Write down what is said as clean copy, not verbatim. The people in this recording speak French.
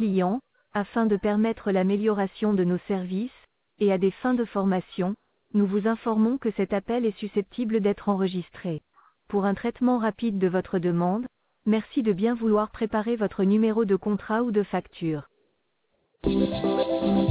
clients, afin de permettre l'amélioration de nos services, et à des fins de formation, nous vous informons que cet appel est susceptible d'être enregistré. Pour un traitement rapide de votre demande, merci de bien vouloir préparer votre numéro de contrat ou de facture.